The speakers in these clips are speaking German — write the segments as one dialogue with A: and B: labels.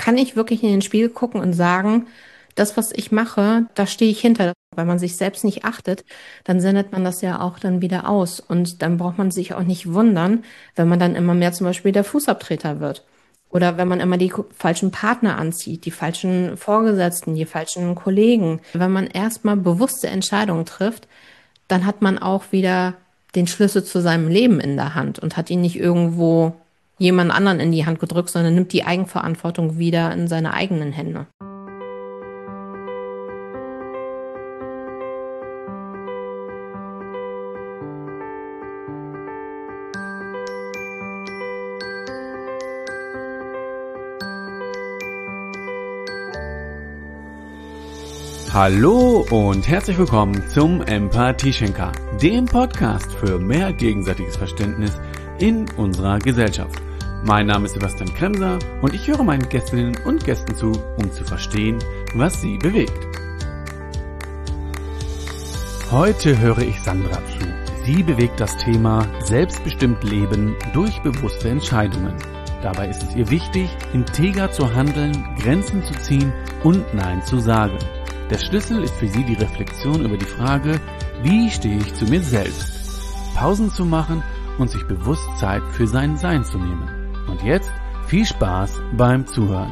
A: kann ich wirklich in den Spiegel gucken und sagen, das, was ich mache, da stehe ich hinter. Wenn man sich selbst nicht achtet, dann sendet man das ja auch dann wieder aus. Und dann braucht man sich auch nicht wundern, wenn man dann immer mehr zum Beispiel der Fußabtreter wird. Oder wenn man immer die falschen Partner anzieht, die falschen Vorgesetzten, die falschen Kollegen. Wenn man erstmal bewusste Entscheidungen trifft, dann hat man auch wieder den Schlüssel zu seinem Leben in der Hand und hat ihn nicht irgendwo jemand anderen in die Hand gedrückt, sondern nimmt die Eigenverantwortung wieder in seine eigenen Hände.
B: Hallo und herzlich willkommen zum Empathieschenker, dem Podcast für mehr gegenseitiges Verständnis in unserer Gesellschaft. Mein Name ist Sebastian Kremser und ich höre meinen Gästinnen und Gästen zu, um zu verstehen, was sie bewegt. Heute höre ich Sandra zu. Sie bewegt das Thema selbstbestimmt Leben durch bewusste Entscheidungen. Dabei ist es ihr wichtig, integer zu handeln, Grenzen zu ziehen und Nein zu sagen. Der Schlüssel ist für sie die Reflexion über die Frage, wie stehe ich zu mir selbst? Pausen zu machen und sich bewusst Zeit für sein Sein zu nehmen. Und jetzt viel Spaß beim Zuhören.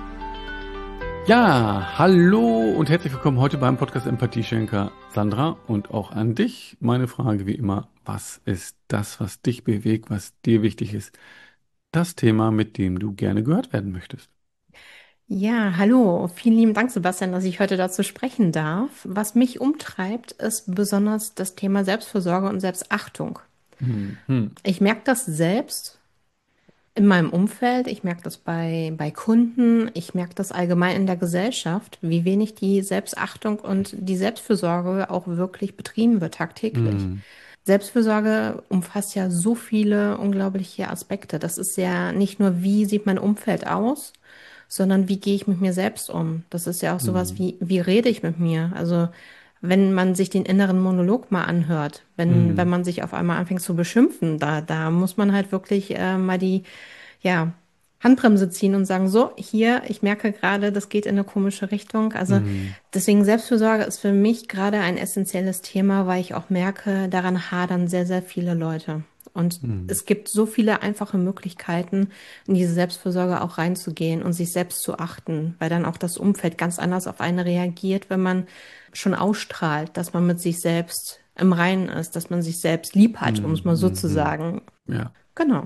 B: Ja, hallo und herzlich willkommen heute beim Podcast Empathieschenker. Sandra, und auch an dich meine Frage wie immer, was ist das, was dich bewegt, was dir wichtig ist? Das Thema, mit dem du gerne gehört werden möchtest.
A: Ja, hallo. Vielen lieben Dank, Sebastian, dass ich heute dazu sprechen darf. Was mich umtreibt, ist besonders das Thema Selbstfürsorge und Selbstachtung.
B: Mhm.
A: Ich merke das selbst in meinem Umfeld, ich merke das bei Kunden, ich merke das allgemein in der Gesellschaft, wie wenig die Selbstachtung und die Selbstfürsorge auch wirklich betrieben wird tagtäglich.
B: Mhm.
A: Selbstfürsorge umfasst ja so viele unglaubliche Aspekte. Das ist ja nicht nur, wie sieht mein Umfeld aus, sondern wie gehe ich mit mir selbst um. Das ist ja auch sowas
B: Mhm.
A: wie rede ich mit mir? Also wenn man sich den inneren Monolog mal anhört, wenn
B: Mhm.
A: man sich auf einmal anfängt zu beschimpfen, da muss man halt wirklich mal die, ja, Handbremse ziehen und sagen, so, hier, ich merke gerade, das geht in eine komische Richtung. Also
B: Mhm.
A: deswegen Selbstfürsorge ist für mich gerade ein essentielles Thema, weil ich auch merke, daran hadern sehr, sehr viele Leute. Und
B: Mhm.
A: es gibt so viele einfache Möglichkeiten, in diese Selbstfürsorge auch reinzugehen und sich selbst zu achten, weil dann auch das Umfeld ganz anders auf einen reagiert, wenn man schon ausstrahlt, dass man mit sich selbst im Reinen ist, dass man sich selbst lieb hat, um es mal so
B: Mhm.
A: zu
B: Mhm.
A: sagen.
B: Ja,
A: Genau.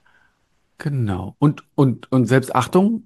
B: genau. Und Selbstachtung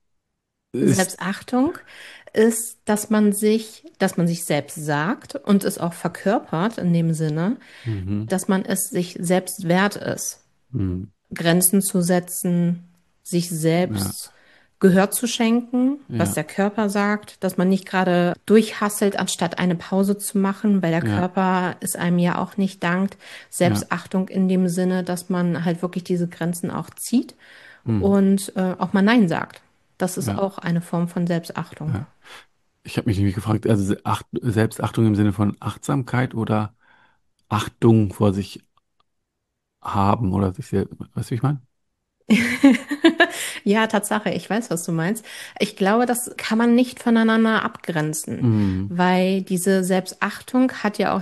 B: ist,
A: Selbstachtung ist, dass man sich selbst sagt und es auch verkörpert in dem Sinne,
B: mhm.
A: dass man es sich selbst wert ist,
B: Mhm.
A: Grenzen zu setzen, sich
B: Ja,
A: selbst Gehör zu schenken, was
B: ja,
A: der Körper sagt, dass man nicht gerade durchhasselt, anstatt eine Pause zu machen, weil der
B: ja,
A: Körper es einem ja auch nicht dankt.
B: ja,
A: Selbstachtung in dem Sinne, dass man halt wirklich diese Grenzen auch zieht
B: mhm.
A: und auch mal Nein sagt. Das ist
B: Ja,
A: auch eine Form von Selbstachtung.
B: ja. Ich habe mich nämlich gefragt, also Selbstachtung im Sinne von Achtsamkeit oder Achtung vor sich haben oder sich selbst, weißt du, wie ich meine?
A: Ja, Tatsache, ich weiß, was du meinst. Ich glaube, das kann man nicht voneinander abgrenzen,
B: Mhm.
A: weil diese Selbstachtung hat ja auch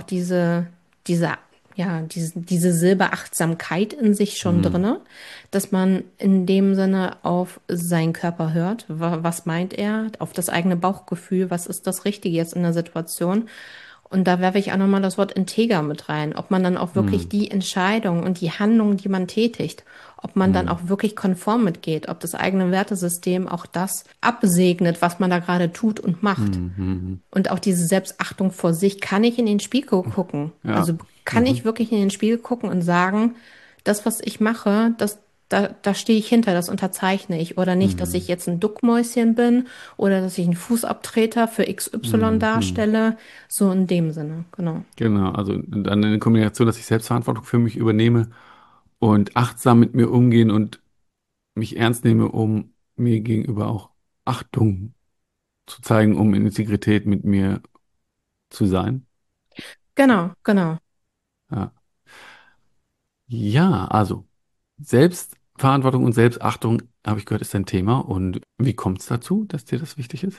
A: diese Silbe Achtsamkeit in sich schon
B: Mhm.
A: drinne, dass man in dem Sinne auf seinen Körper hört. Was meint er? Auf das eigene Bauchgefühl. Was ist das Richtige jetzt in der Situation? Und da werfe ich auch nochmal das Wort integer mit rein, ob man dann auch wirklich
B: Mhm.
A: die Entscheidung und die Handlung, die man tätigt, ob man dann
B: Mhm.
A: auch wirklich konform mitgeht, ob das eigene Wertesystem auch das absegnet, was man da gerade tut und macht.
B: Mhm. Mhm.
A: Und auch diese Selbstachtung vor sich, kann ich in den Spiegel gucken?
B: Ja.
A: Also kann ich
B: Mhm.
A: wirklich in den Spiegel gucken und sagen, das, was ich mache, da stehe ich hinter, das unterzeichne ich. Oder nicht, dass ich
B: Mhm.
A: jetzt ein Duckmäuschen bin oder dass ich einen Fußabtreter für XY
B: Mhm.
A: darstelle. So in dem Sinne, genau.
B: Genau, also dann eine Kombination, dass ich Selbstverantwortung für mich übernehme und achtsam mit mir umgehen und mich ernst nehme, um mir gegenüber auch Achtung zu zeigen, um in Integrität mit mir zu sein.
A: Genau, genau.
B: Ja, ja, also Selbstverantwortung und Selbstachtung. habe ich gehört, ist dein Thema. Und wie kommt es dazu, dass dir das wichtig ist?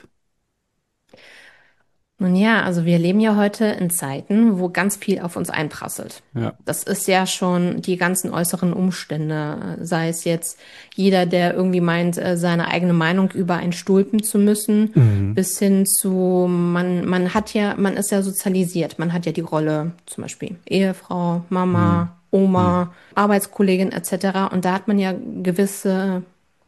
A: Nun ja, also wir leben ja heute in Zeiten, wo ganz viel auf uns einprasselt.
B: Ja.
A: Das ist ja schon die ganzen äußeren Umstände, sei es jetzt jeder, der irgendwie meint, seine eigene Meinung übereinstülpen zu müssen,
B: Mhm.
A: bis hin zu, man ist ja sozialisiert, man hat ja die Rolle zum Beispiel Ehefrau,
B: Mhm.
A: Mama,
B: Mhm.
A: Oma, Arbeitskollegin etc. Und da hat man ja gewisse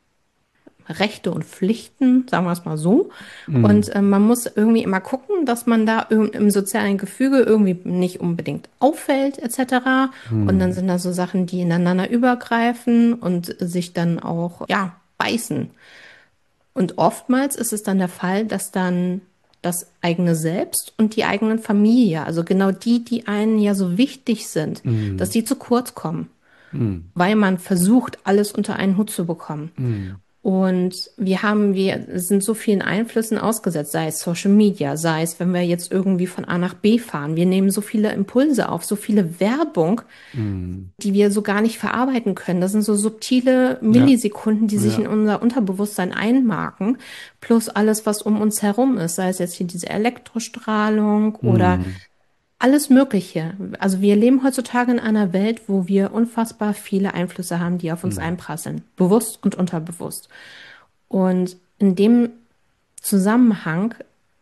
A: Rechte und Pflichten, sagen wir es mal so. Und
B: Mhm.
A: man muss irgendwie immer gucken, dass man da im sozialen Gefüge irgendwie nicht unbedingt auffällt, etc. Und dann
B: Mhm.
A: sind da so Sachen, die ineinander übergreifen und sich dann auch, ja, beißen. Und oftmals ist es dann der Fall, dass dann das eigene Selbst und die eigenen Familie, also genau die, die einen ja so wichtig sind, dass
B: Mhm.
A: die zu kurz kommen,
B: Mhm.
A: weil man versucht, alles unter einen Hut zu bekommen.
B: Mhm.
A: Und wir sind so vielen Einflüssen ausgesetzt, sei es Social Media, sei es, wenn wir jetzt irgendwie von A nach B fahren. Wir nehmen so viele Impulse auf, so viele Werbung,
B: Mhm.
A: die wir so gar nicht verarbeiten können. Das sind so subtile
B: Ja.
A: Millisekunden, die sich in
B: Ja.
A: unser Unterbewusstsein einmarken, plus alles, was um uns herum ist, sei es jetzt hier diese Elektrostrahlung oder
B: Mhm.
A: alles Mögliche. Also wir leben heutzutage in einer Welt, wo wir unfassbar viele Einflüsse haben, die auf uns
B: Mhm.
A: einprasseln, bewusst und unterbewusst. Und in dem Zusammenhang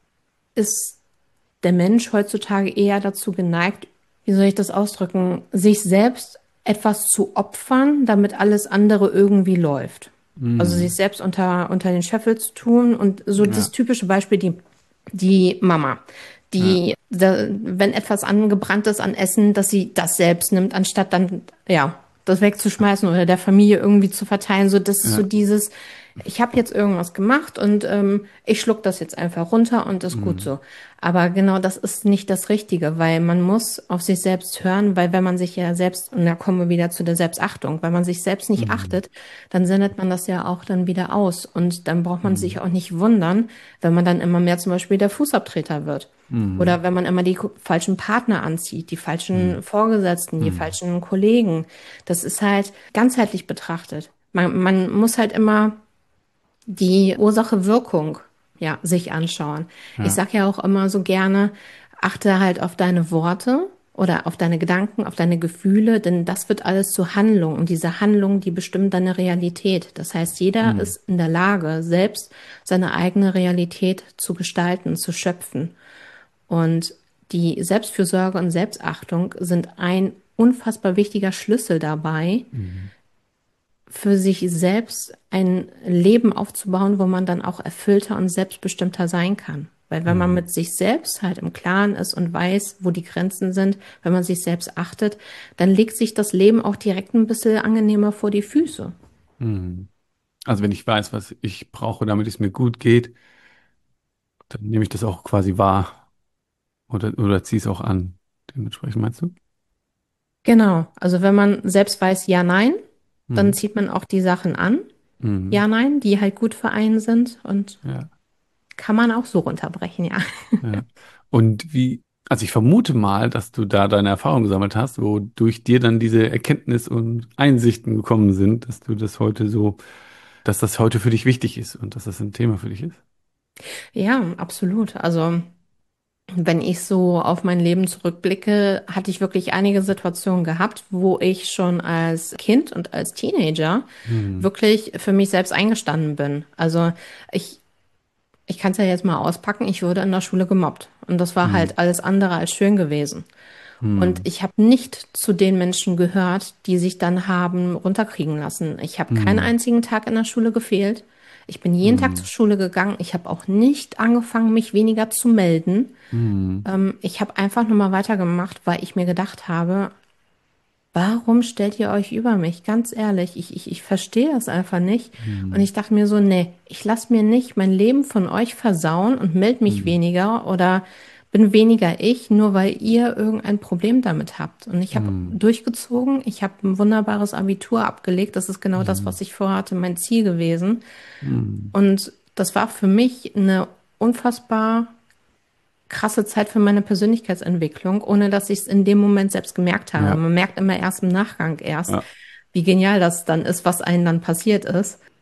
A: ist der Mensch heutzutage eher dazu geneigt, wie soll ich das ausdrücken, sich selbst etwas zu opfern, damit alles andere irgendwie läuft. Also sich
B: Mhm.
A: selbst unter den Scheffel zu tun und so das
B: Ja.
A: typische Beispiel, die Mama,
B: Ja.
A: wenn etwas angebrannt ist an Essen, dass sie das selbst nimmt, anstatt dann, ja, das wegzuschmeißen oder der Familie irgendwie zu verteilen. So, das ist so
B: Ja.
A: dieses, ich habe jetzt irgendwas gemacht und ich schluck das jetzt einfach runter und ist gut
B: Mhm.
A: so. Aber genau das ist nicht das Richtige, weil man muss auf sich selbst hören, weil wenn man sich ja selbst, und da kommen wir wieder zu der Selbstachtung, wenn man sich selbst nicht
B: Mhm.
A: achtet, dann sendet man das ja auch dann wieder aus. Und dann braucht man sich
B: Mhm.
A: auch nicht wundern, wenn man dann immer mehr zum Beispiel der Fußabtreter wird.
B: Mhm.
A: Oder wenn man immer die falschen Partner anzieht, die falschen
B: Mhm.
A: Vorgesetzten, die
B: Mhm.
A: falschen Kollegen. Das ist halt ganzheitlich betrachtet. Man muss halt immer die Ursache-Wirkung, ja, sich anschauen. Ich
B: Ja.
A: sage ja auch immer so gerne, achte halt auf deine Worte oder auf deine Gedanken, auf deine Gefühle, denn das wird alles zur Handlung und diese Handlung, die bestimmt deine Realität. Das heißt, jeder
B: Mhm.
A: ist in der Lage, selbst seine eigene Realität zu gestalten, zu schöpfen. Und die Selbstfürsorge und Selbstachtung sind ein unfassbar wichtiger Schlüssel dabei,
B: Mhm.
A: für sich selbst ein Leben aufzubauen, wo man dann auch erfüllter und selbstbestimmter sein kann. Weil wenn man
B: Mhm.
A: mit sich selbst halt im Klaren ist und weiß, wo die Grenzen sind, wenn man sich selbst achtet, dann legt sich das Leben auch direkt ein bisschen angenehmer vor die Füße.
B: Mhm. Also wenn ich weiß, was ich brauche, damit es mir gut geht, dann nehme ich das auch quasi wahr oder ziehe es auch an. Dementsprechend meinst du?
A: Genau. Also wenn man selbst weiß, ja, nein, dann
B: Mhm.
A: zieht man auch die Sachen an,
B: Mhm.
A: ja, nein, die halt gut für einen sind und
B: Ja,
A: kann man auch so runterbrechen, ja.
B: ja. Und also ich vermute mal, dass du da deine Erfahrung gesammelt hast, wodurch dir dann diese Erkenntnis und Einsichten gekommen sind, dass das heute für dich wichtig ist und dass das ein Thema für dich ist.
A: Ja, absolut. Also wenn ich so auf mein Leben zurückblicke, hatte ich wirklich einige Situationen gehabt, wo ich schon als Kind und als Teenager
B: Mhm.
A: wirklich für mich selbst eingestanden bin. Also ich, ich kann es ja jetzt mal auspacken, ich wurde in der Schule gemobbt. Und das war
B: Mhm.
A: halt alles andere als schön gewesen. Und
B: Mhm.
A: ich habe nicht zu den Menschen gehört, die sich dann haben runterkriegen lassen. Ich habe keinen
B: Mhm.
A: einzigen Tag in der Schule gefehlt. Ich bin jeden Tag zur
B: Mhm.
A: Schule gegangen. Ich habe auch nicht angefangen, mich weniger zu melden.
B: Mhm.
A: Ich habe einfach nur mal weitergemacht, weil ich mir gedacht habe, warum stellt ihr euch über mich? Ganz ehrlich, ich verstehe das einfach nicht. Und
B: Mhm.
A: ich dachte mir so, nee, ich lasse mir nicht mein Leben von euch versauen und melde mich
B: Mhm.
A: weniger oder bin weniger ich, nur weil ihr irgendein Problem damit habt. Und ich habe
B: Mhm.
A: durchgezogen, ich habe ein wunderbares Abitur abgelegt. Das ist genau das,
B: Mhm.
A: was ich vorhatte, mein Ziel gewesen.
B: Mhm.
A: Und das war für mich eine unfassbar krasse Zeit für meine Persönlichkeitsentwicklung, ohne dass ich es in dem Moment selbst gemerkt habe.
B: Ja,
A: Man merkt immer erst im Nachgang erst,
B: ja.
A: wie genial das dann ist, was einem dann passiert ist.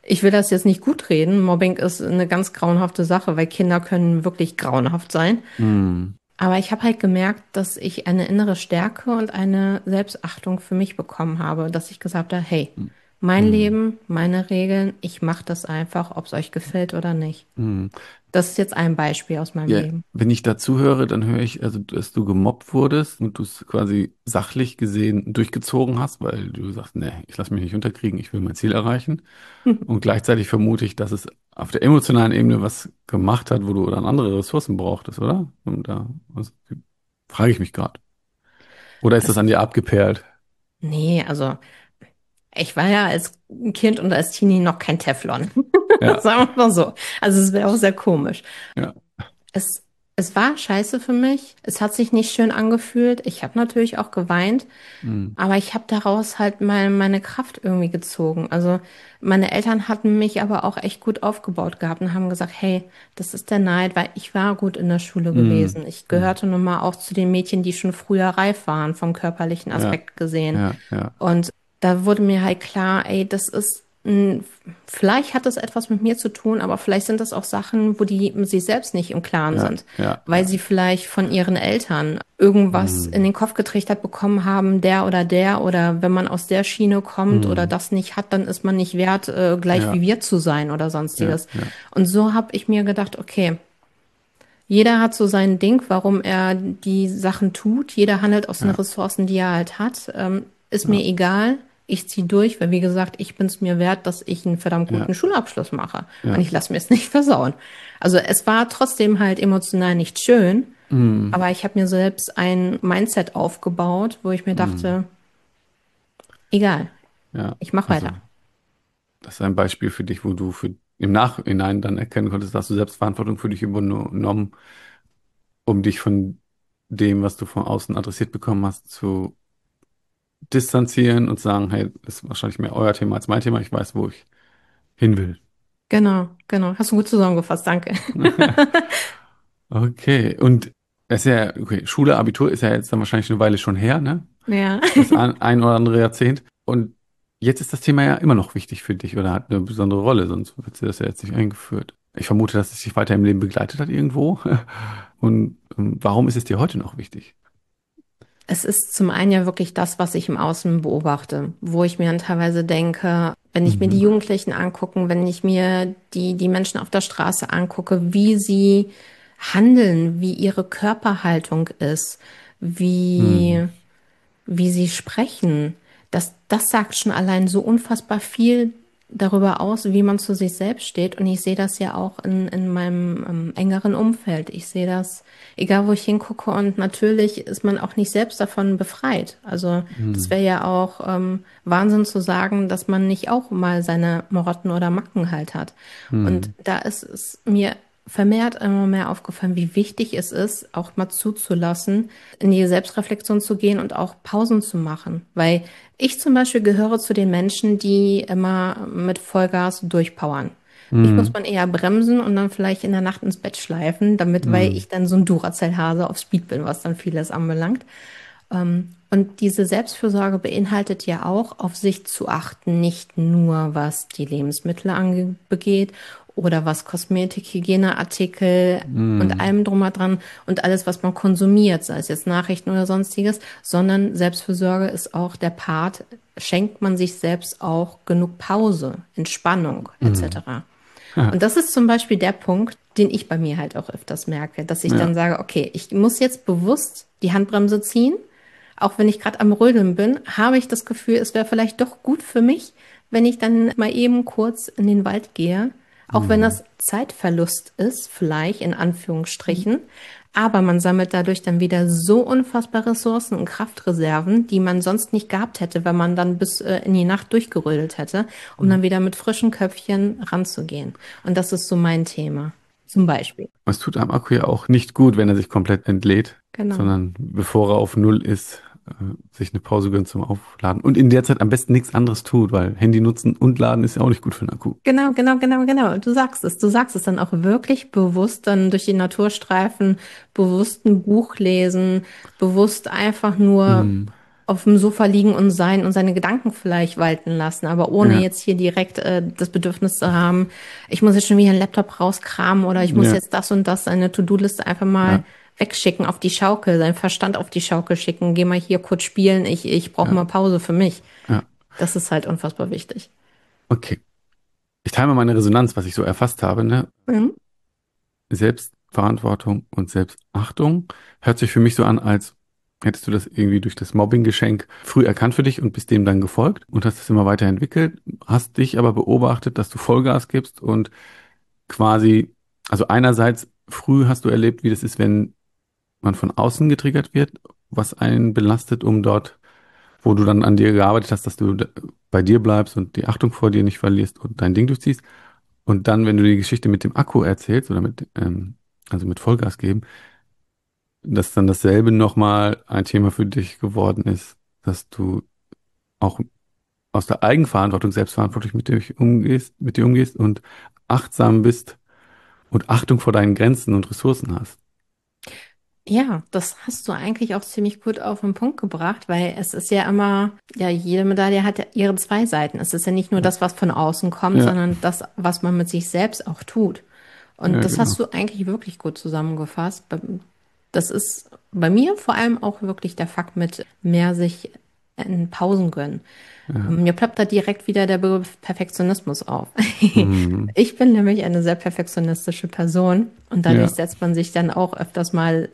A: Ich will das jetzt nicht gut reden. Mobbing ist eine ganz grauenhafte Sache, weil Kinder können wirklich grauenhaft sein.
B: Hm.
A: Aber ich habe halt gemerkt, dass ich eine innere Stärke und eine Selbstachtung für mich bekommen habe, dass ich gesagt habe, hey, mein
B: Hm.
A: Leben, meine Regeln, ich mache das einfach, ob es euch gefällt oder nicht.
B: Hm.
A: Das ist jetzt ein Beispiel aus meinem
B: Ja,
A: Leben.
B: wenn ich dazu höre, dann höre ich, also, dass du gemobbt wurdest und du es quasi sachlich gesehen durchgezogen hast, weil du sagst, nee, ich lasse mich nicht unterkriegen, ich will mein Ziel erreichen. Und gleichzeitig vermute ich, dass es auf der emotionalen Ebene was gemacht hat, wo du dann andere Ressourcen brauchtest, oder? Und da also, frage ich mich gerade. Oder ist das
A: Das,
B: an dir abgeperlt?
A: nee, also ich war ja als Kind und als Teenie noch kein Teflon.
B: Ja,
A: Sagen wir mal so. Also es wäre auch sehr komisch.
B: ja.
A: Es, es war scheiße für mich. Es hat sich nicht schön angefühlt. Ich habe natürlich auch geweint,
B: Hm.
A: aber ich habe daraus halt meine Kraft irgendwie gezogen. Also meine Eltern hatten mich aber auch echt gut aufgebaut gehabt und haben gesagt, hey, das ist der Neid, weil ich war gut in der Schule
B: Hm.
A: gewesen. Ich
B: Hm.
A: gehörte nun mal auch zu den Mädchen, die schon früher reif waren, vom körperlichen
B: Ja,
A: Aspekt gesehen.
B: ja, ja,
A: Und da wurde mir halt klar, ey, vielleicht hat das etwas mit mir zu tun, aber vielleicht sind das auch Sachen, wo die sich selbst nicht im Klaren
B: ja,
A: sind,
B: ja,
A: weil
B: ja.
A: sie vielleicht von ihren Eltern irgendwas in
B: Hm.
A: den Kopf getrichtert bekommen haben, der oder wenn man aus der Schiene kommt oder
B: Hm.
A: das nicht hat, dann ist man nicht wert, gleich
B: Ja,
A: wie wir zu sein oder
B: ja,
A: sonstiges.
B: ja,
A: Und so habe ich mir gedacht, okay, jeder hat so sein Ding, warum er die Sachen tut. Jeder handelt aus den
B: ja,
A: Ressourcen, die er halt hat. Ist mir
B: ja,
A: egal. Ich ziehe durch, weil wie gesagt, ich bin es mir wert, dass ich einen verdammt
B: ja,
A: guten Schulabschluss mache. Und
B: ja.
A: ich lasse mir es nicht versauen. Also es war trotzdem halt emotional nicht schön,
B: Hm.
A: aber ich habe mir selbst ein Mindset aufgebaut, wo ich mir
B: Hm.
A: dachte, egal,
B: Ja,
A: ich mache
B: also
A: weiter.
B: das ist ein Beispiel für dich, wo du für im Nachhinein dann erkennen konntest, dass du selbst Verantwortung für dich übernommen, um dich von dem, was du von außen adressiert bekommen hast, zu distanzieren und sagen, hey, das ist wahrscheinlich mehr euer Thema als mein Thema, ich weiß, wo ich hin will.
A: Genau, genau. Hast du gut zusammengefasst, danke.
B: Okay, und es ist ja, okay, Schule, Abitur ist ja jetzt dann wahrscheinlich eine Weile schon her, ne?
A: Ja.
B: Das ein oder andere Jahrzehnt. Und jetzt ist das Thema ja immer noch wichtig für dich oder hat eine besondere Rolle, sonst wird sie das ja jetzt nicht eingeführt. Ich vermute, dass es dich weiter im Leben begleitet hat irgendwo. Und warum ist es dir heute noch wichtig?
A: Es ist zum einen ja wirklich das, was ich im Außen beobachte, wo ich mir dann teilweise denke, wenn ich mir die
B: Mhm.
A: Jugendlichen angucken, wenn ich mir die Menschen auf der Straße angucke, wie sie handeln, wie ihre Körperhaltung ist,
B: Mhm.
A: wie sie sprechen, das sagt schon allein so unfassbar viel darüber aus, wie man zu sich selbst steht. Und ich sehe das ja auch in meinem engeren Umfeld. Ich sehe das, egal wo ich hingucke. Und natürlich ist man auch nicht selbst davon befreit. Also das
B: Mhm.
A: wäre ja auch Wahnsinn zu sagen, dass man nicht auch mal seine Marotten oder Macken halt hat. Und
B: Mhm.
A: da ist es mir vermehrt immer mehr aufgefallen, wie wichtig es ist, auch mal zuzulassen, in die Selbstreflexion zu gehen und auch Pausen zu machen. Weil ich zum Beispiel gehöre zu den Menschen, die immer mit Vollgas durchpowern. Mich muss
B: Mhm.
A: man eher bremsen und dann vielleicht in der Nacht ins Bett schleifen, weil
B: Mhm.
A: ich dann so ein Duracell-Hase auf Speed bin, was dann vieles anbelangt. Und diese Selbstfürsorge beinhaltet ja auch, auf sich zu achten, nicht nur was die Lebensmittel angeht oder was Kosmetik, Hygieneartikel und
B: Mhm.
A: allem drum und dran und alles, was man konsumiert, sei es jetzt Nachrichten oder sonstiges, sondern Selbstfürsorge ist auch der Part, schenkt man sich selbst auch genug Pause, Entspannung
B: Mhm.
A: etc.
B: Ja,
A: Und das ist zum Beispiel der Punkt, den ich bei mir halt auch öfters merke, dass ich dann
B: ja.
A: sage, okay, ich muss jetzt bewusst die Handbremse ziehen. Auch wenn ich gerade am Rödeln bin, habe ich das Gefühl, es wäre vielleicht doch gut für mich, wenn ich dann mal eben kurz in den Wald gehe. Auch wenn
B: Mhm.
A: das Zeitverlust ist, vielleicht in Anführungsstrichen. Aber man sammelt dadurch dann wieder so unfassbare Ressourcen und Kraftreserven, die man sonst nicht gehabt hätte, wenn man dann bis in die Nacht durchgerödelt hätte, um dann wieder mit frischen Köpfchen ranzugehen. Und das ist so mein Thema. Zum Beispiel.
B: Es tut am Akku ja auch nicht gut, wenn er sich komplett entlädt,
A: Genau.
B: sondern bevor er auf Null ist, sich eine Pause gönnt zum Aufladen. Und in der Zeit am besten nichts anderes tut, weil Handy nutzen und laden ist ja auch nicht gut für den Akku.
A: Genau, genau, genau, genau. Du sagst es. Du sagst es dann auch wirklich bewusst dann durch die Natur streifen, bewusst ein Buch lesen, bewusst einfach nur
B: Mhm.
A: auf dem Sofa liegen und sein und seine Gedanken vielleicht walten lassen, aber ohne
B: Ja,
A: jetzt hier direkt das Bedürfnis zu haben, ich muss jetzt schon wieder einen Laptop rauskramen oder ich muss
B: ja,
A: jetzt das und das, seine To-Do-Liste einfach mal
B: ja,
A: wegschicken auf die Schaukel, seinen Verstand auf die Schaukel schicken, geh mal hier kurz spielen, ich brauche
B: ja,
A: mal Pause für mich.
B: ja.
A: Das ist halt unfassbar wichtig.
B: Okay. Ich teile mal meine Resonanz, was ich so erfasst habe, ne?
A: Mhm.
B: Selbstverantwortung und Selbstachtung hört sich für mich so an, als hättest du das irgendwie durch das Mobbing-Geschenk früh erkannt für dich und bist dem dann gefolgt und hast es immer weiterentwickelt, hast dich aber beobachtet, dass du Vollgas gibst und quasi, also einerseits früh hast du erlebt, wie das ist, wenn man von außen getriggert wird, was einen belastet, um dort, wo du dann an dir gearbeitet hast, dass du bei dir bleibst und die Achtung vor dir nicht verlierst und dein Ding durchziehst. Und dann, wenn du die Geschichte mit dem Akku erzählst oder also mit Vollgas geben, dass dann dasselbe nochmal ein Thema für dich geworden ist, dass du auch aus der Eigenverantwortung selbstverantwortlich mit dir umgehst und achtsam bist und Achtung vor deinen Grenzen und Ressourcen hast.
A: Ja, das hast du eigentlich auch ziemlich gut auf den Punkt gebracht, weil es ist ja immer, ja, jede Medaille hat ja ihre zwei Seiten. Es ist ja nicht nur
B: Ja,
A: das, was von außen kommt,
B: ja,
A: sondern das, was man mit sich selbst auch tut. Und
B: ja,
A: das hast
B: genau.
A: du eigentlich wirklich gut zusammengefasst. Das ist bei mir vor allem auch wirklich der Fakt mit mehr sich in Pausen gönnen.
B: Ja.
A: Mir ploppt da direkt wieder der Begriff Perfektionismus auf.
B: Hm.
A: Ich bin nämlich eine sehr perfektionistische Person und dadurch
B: Ja.
A: setzt man sich dann auch öfters mal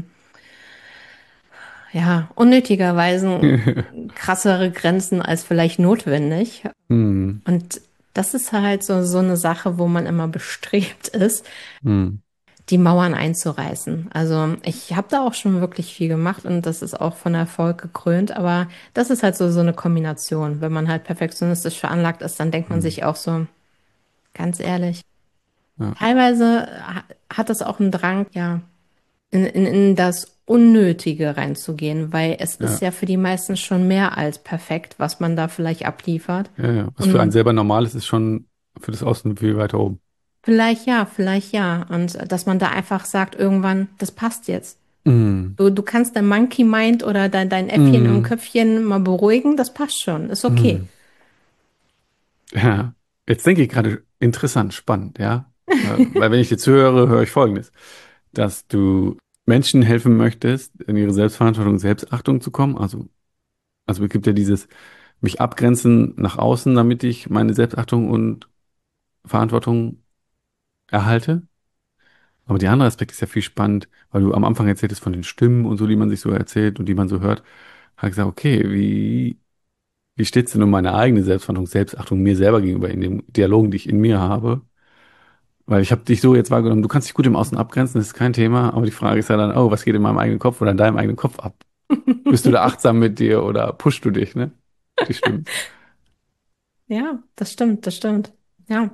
A: ja, unnötigerweise krassere Grenzen als vielleicht notwendig.
B: Hm.
A: Und das ist halt so eine Sache, wo man immer bestrebt ist,
B: Hm.
A: die Mauern einzureißen. Also ich habe da auch schon wirklich viel gemacht und das ist auch von Erfolg gekrönt, aber das ist halt so eine Kombination. Wenn man halt perfektionistisch veranlagt ist, dann denkt man
B: Hm.
A: sich auch so, ganz ehrlich,
B: Ja.
A: teilweise hat das auch einen Drang, ja, in das Unnötige reinzugehen, weil es ist
B: Ja.
A: ja für die meisten schon mehr als perfekt, was man da vielleicht abliefert.
B: Ja, ja. Was für einen
A: Und
B: selber normal ist, ist schon für das Außen viel weiter oben.
A: vielleicht ja, vielleicht ja. Und dass man da einfach sagt, irgendwann, das passt jetzt.
B: Hm.
A: Du kannst dein Monkey Mind oder dein Äffchen im
B: Hm.
A: Köpfchen mal beruhigen, das passt schon, ist okay.
B: Hm. Ja. Jetzt denke ich gerade interessant, spannend, ja. Weil wenn ich dir zuhöre, höre ich Folgendes, dass du Menschen helfen möchtest, in ihre Selbstverantwortung und Selbstachtung zu kommen. Also es gibt ja dieses mich abgrenzen nach außen, damit ich meine Selbstachtung und Verantwortung erhalte. Aber der andere Aspekt ist ja viel spannend, weil du am Anfang erzähltest von den Stimmen und so, die man sich so erzählt und die man so hört. Habe ich gesagt, okay, wie steht's denn um meine eigene Selbstverantwortung, Selbstachtung mir selber gegenüber in den Dialogen, die ich in mir habe? Weil ich habe dich so jetzt wahrgenommen, du kannst dich gut im Außen abgrenzen, das ist kein Thema, aber die Frage ist ja dann, oh, was geht in meinem eigenen Kopf oder in deinem eigenen Kopf ab? Bist du da achtsam mit dir oder pushst du dich, ne? Die Stimmen.
A: Ja, das stimmt, das stimmt. Ja,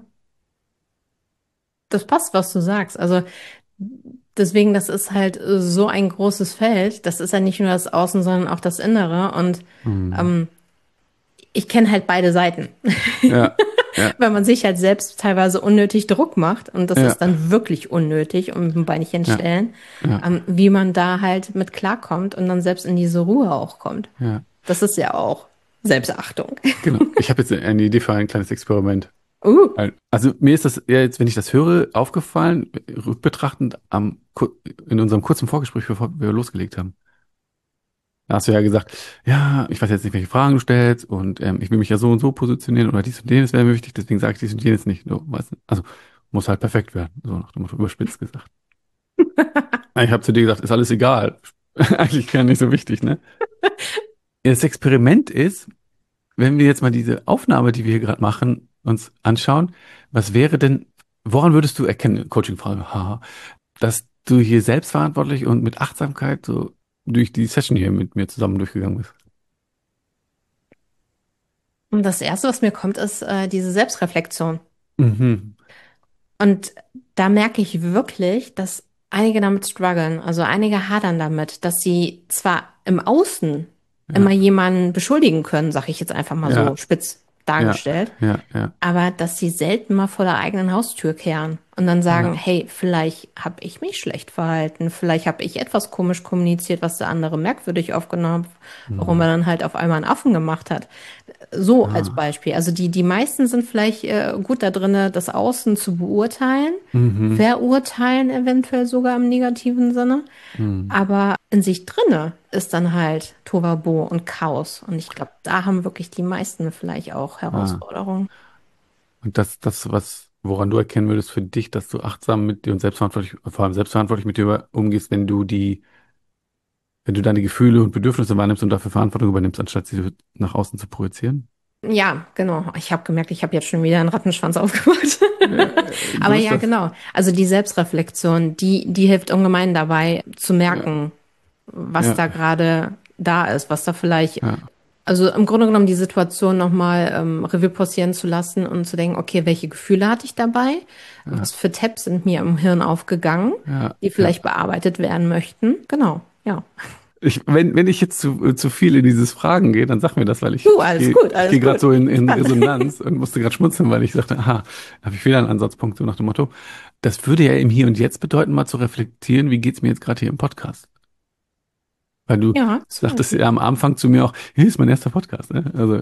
A: das passt, was du sagst. Also deswegen, das ist halt so ein großes Feld. Das ist ja nicht nur das Außen, sondern auch das Innere. Und
B: Hm.
A: ähm, ich kenne halt beide Seiten.
B: Ja, ja,
A: Wenn man sich halt selbst teilweise unnötig Druck macht, und das
B: ja,
A: ist dann wirklich unnötig und ein Beinchen
B: ja,
A: stellen,
B: ja,
A: wie man da halt mit klarkommt und dann selbst in diese Ruhe auch kommt.
B: ja.
A: Das ist ja auch Selbstachtung.
B: Genau. Ich habe jetzt eine Idee für ein kleines Experiment.
A: Uh.
B: Also mir ist das ja jetzt, wenn ich das höre, aufgefallen, rückbetrachtend in unserem kurzen Vorgespräch, bevor wir losgelegt haben. Da hast du ja gesagt, ja, ich weiß jetzt nicht, welche Fragen du stellst und ich will mich ja so und so positionieren oder dies und jenes wäre mir wichtig, deswegen sage ich dies und jenes nicht. So, weißt du? Also muss halt perfekt werden, so nach dem Motto überspitzt gesagt. Ich habe zu dir gesagt, ist alles egal. Eigentlich gar nicht so wichtig, ne? Das Experiment ist, wenn wir jetzt mal diese Aufnahme, die wir hier gerade machen, uns anschauen, was wäre denn, woran würdest du erkennen, Coaching-Frage, haha, dass du hier selbstverantwortlich und mit Achtsamkeit so durch die Session hier mit mir zusammen durchgegangen bist?
A: Und das Erste, was mir kommt, ist diese Selbstreflexion.
B: Mhm.
A: Und da merke ich wirklich, dass einige damit strugglen. Also einige hadern damit, dass sie zwar im Außen immer
B: Ja,
A: jemanden beschuldigen können, sage ich jetzt einfach mal so
B: ja,
A: spitz
B: ja,
A: dargestellt,
B: ja, ja,
A: aber dass sie selten mal vor der eigenen Haustür kehren. Und dann sagen,
B: ja,
A: hey, vielleicht habe ich mich schlecht verhalten, vielleicht habe ich etwas komisch kommuniziert, was der andere merkwürdig aufgenommen hat, warum er
B: hm,
A: dann halt auf einmal einen Affen gemacht hat. So als
B: ah,
A: Beispiel. Also die meisten sind vielleicht gut da drinne, das Außen zu beurteilen,
B: mhm,
A: verurteilen eventuell sogar im negativen Sinne.
B: hm,
A: Aber in sich drinne ist dann halt Tohuwabohu und Chaos. Und ich glaube, da haben wirklich die meisten vielleicht auch
B: ah.
A: Herausforderungen.
B: Und woran du erkennen würdest für dich, dass du achtsam mit dir und selbstverantwortlich, vor allem selbstverantwortlich mit dir umgehst, wenn du deine Gefühle und Bedürfnisse wahrnimmst und dafür Verantwortung übernimmst, anstatt sie nach außen zu projizieren?
A: Ja, genau. Ich habe gemerkt, ich habe jetzt schon wieder einen Rattenschwanz aufgemacht.
B: So
A: Aber
B: ist
A: ja,
B: das.
A: genau. Also die Selbstreflexion, die hilft ungemein dabei zu
B: Ja,
A: merken, was
B: ja,
A: da gerade da ist, was da vielleicht,
B: ja,
A: also im Grunde genommen die Situation nochmal Revue passieren zu lassen und zu denken, okay, welche Gefühle hatte ich dabei?
B: ja,
A: Was für Tabs sind mir im Hirn aufgegangen,
B: ja,
A: die
B: ja.
A: vielleicht bearbeitet werden möchten? Genau, ja.
B: Wenn ich jetzt zu viel in dieses Fragen gehe, dann sag mir das, weil
A: Du, alles gut,
B: ich gehe
A: alles
B: gerade
A: gut.
B: so in
A: Spannend.
B: Resonanz und musste gerade schmunzeln, weil ich sagte, aha, da habe ich wieder einen Ansatzpunkt, so nach dem Motto. Das würde ja im Hier und Jetzt bedeuten, mal zu reflektieren, wie geht's mir jetzt gerade hier im Podcast? Weil du
A: Ja, zum
B: sagtest
A: Beispiel.
B: ja am Anfang zu mir auch, hier ist mein erster Podcast, ne? Also,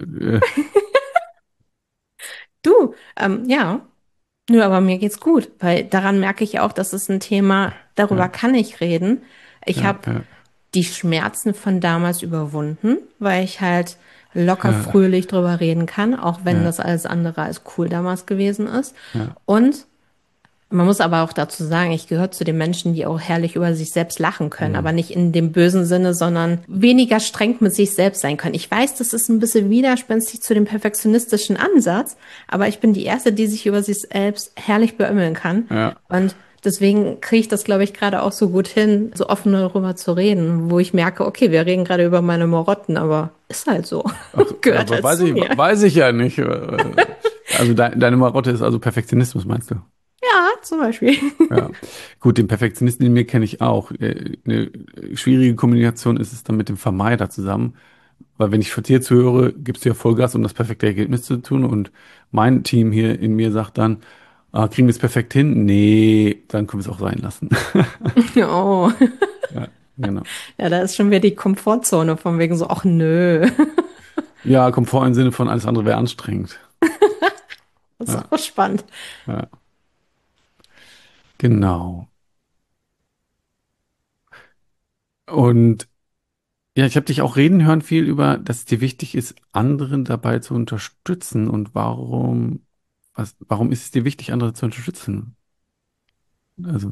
A: Du, ja. Nö, aber mir geht's gut, weil daran merke ich auch, das ist ein Thema, darüber
B: ja,
A: kann ich reden. Ich
B: ja,
A: habe
B: ja,
A: die Schmerzen von damals überwunden, weil ich halt locker
B: ja,
A: fröhlich drüber reden kann, auch wenn
B: ja,
A: das alles andere als cool damals gewesen ist.
B: ja,
A: Und man muss aber auch dazu sagen, ich gehöre zu den Menschen, die auch herrlich über sich selbst lachen können, aber
B: hm,
A: nicht in dem bösen Sinne, sondern weniger streng mit sich selbst sein können. Ich weiß, das ist ein bisschen widerspenstig zu dem perfektionistischen Ansatz, aber ich bin die Erste, die sich über sich selbst herrlich beömmeln kann.
B: ja.
A: Und deswegen kriege ich das, glaube ich, gerade auch so gut hin, so offen darüber zu reden, wo ich merke, okay, wir reden gerade über meine Morotten, aber ist halt so.
B: Ach,
A: Gehört
B: aber
A: halt zu mir.
B: weiß ich ja nicht. Also deine Marotte ist also Perfektionismus, meinst du?
A: Ja, zum Beispiel.
B: Ja, gut, den Perfektionisten in mir kenne ich auch. Eine schwierige Kommunikation ist es dann mit dem Vermeider zusammen, weil wenn ich von dir zuhöre, gibst du ja Vollgas, um das perfekte Ergebnis zu tun und mein Team hier in mir sagt dann, ah, kriegen wir es perfekt hin? Nee, dann können wir es auch sein lassen.
A: Oh.
B: Ja, genau.
A: Ja, da ist schon wieder die Komfortzone von wegen so, ach nö.
B: Ja, Komfort im Sinne von alles andere wäre anstrengend.
A: Das ist
B: Ja,
A: auch spannend.
B: ja, genau. Und ja, ich habe dich auch reden hören viel über, dass es dir wichtig ist, anderen dabei zu unterstützen und warum ist es dir wichtig, andere zu unterstützen? Also,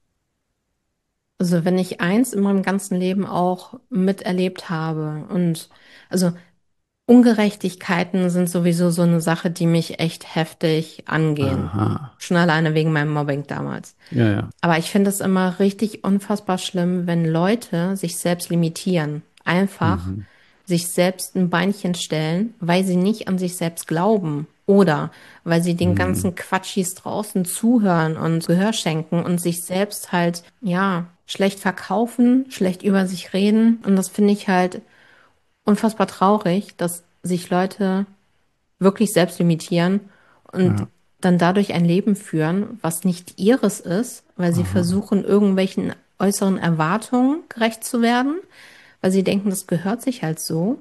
A: Also wenn ich eins in meinem ganzen Leben auch miterlebt habe und also Ungerechtigkeiten sind sowieso so eine Sache, die mich echt heftig angehen.
B: aha,
A: Schon alleine wegen meinem Mobbing damals.
B: ja, ja,
A: Aber ich finde es immer richtig unfassbar schlimm, wenn Leute sich selbst limitieren. Einfach
B: mhm,
A: sich selbst ein Beinchen stellen, weil sie nicht an sich selbst glauben. Oder weil sie den
B: mhm,
A: ganzen Quatschis draußen zuhören und Gehör schenken und sich selbst halt, ja, schlecht verkaufen, schlecht über sich reden. Und das finde ich halt unfassbar traurig, dass sich Leute wirklich selbst limitieren und
B: ja,
A: dann dadurch ein Leben führen, was nicht ihres ist, weil sie
B: aha,
A: versuchen, irgendwelchen äußeren Erwartungen gerecht zu werden, weil sie denken, das gehört sich halt so